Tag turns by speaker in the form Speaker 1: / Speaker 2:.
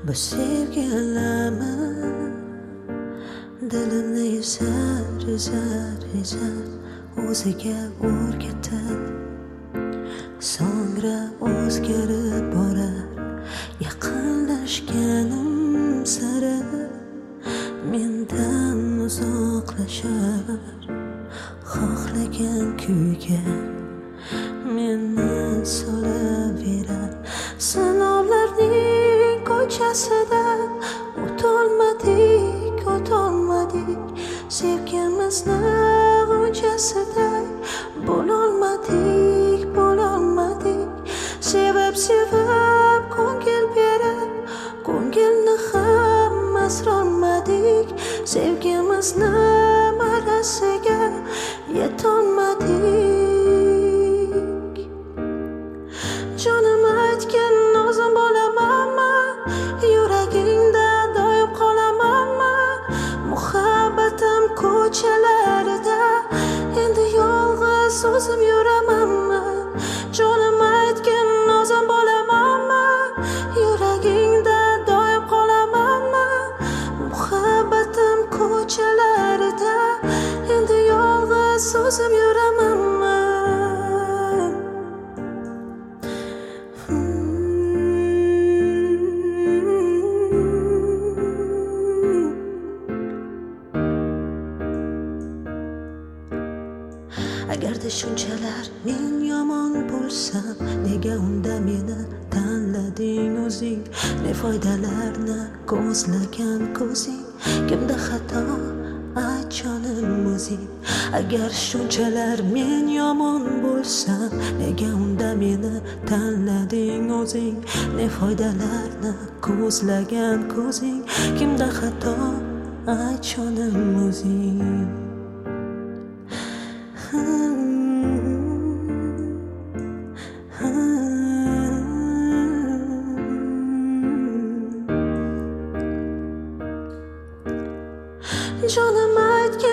Speaker 1: bu sevgilimi dilimni ezar o'ziga o'rgatib, so'ngra o'zgarib borar. Yaqinlashganim sari mendan uzoqlashar, xohlagan kuyga meni solaverar. Sinovlarning ko'chasida o'tolmadik, sevgimizni g'unchasiday bo'lolmadik. Sevib ko'ngil berib, ko'ngilni ham asrolmadik. Sevgimizni marasiga yetolmadik. Jonim aytgan nozim bo'lamanmi, yuragingda doim qolamanmi? Muhabbatim ko'chalarida endi yolg'iz o'zim yuramanmi? Jonim aytgan nozim bo'lamanmi, yuragingda doim qolamanmi? Muhabbatim ko'chalarida endi yolg'iz o'zim yuramanmi? Agarda shunchalar men yomon bo'lsam, nega unda meni tanlading o'zing? Ne foydalarni ko'zlagan ko'zing? Kimda xato, ayt jonim o'zing. Agar shunchalar men yomon bo'lsam, nega unda meni tanlading o'zing? Ne foydalarni ko'zlagan ko'zing? Kimda xato, ayt jonim o'zing. Jonim aytgan